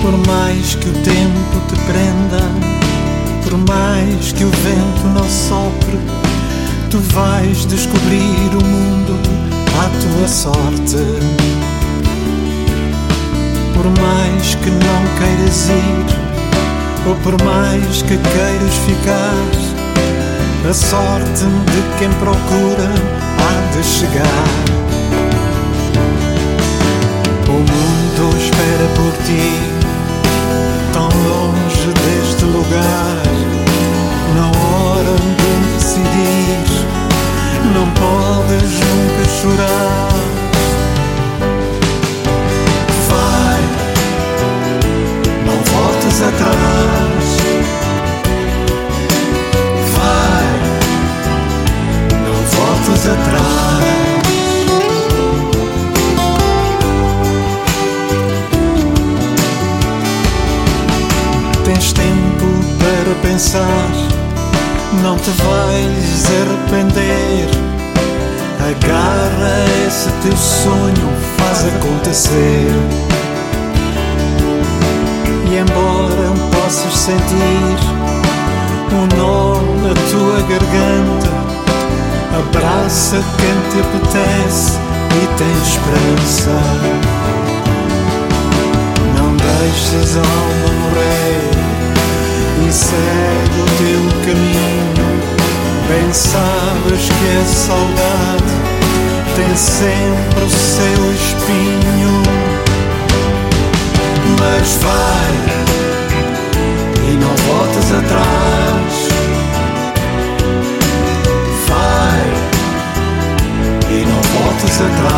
Por mais que o tempo te prenda, por mais que o vento não sopre, tu vais descobrir o mundo à tua sorte. Por mais que não queiras ir, ou por mais que queiras ficar, a sorte de quem procura há de chegar. O mundo espera por ti, tão longe deste lugar. Na hora de decidir, não podes nunca chorar. Vai, não voltes atrás. Vai, não voltes atrás. Tens tempo para pensar, não te vais arrepender. Agarra esse teu sonho, faz acontecer. E embora possas sentir um nó na tua garganta, abraça quem te apetece e tem esperança. Não deixes a alma morrer e segue o teu caminho. Bem sabes que a saudade tem sempre o seu espinho. Mas vai e não voltes atrás. Vai e não voltes atrás.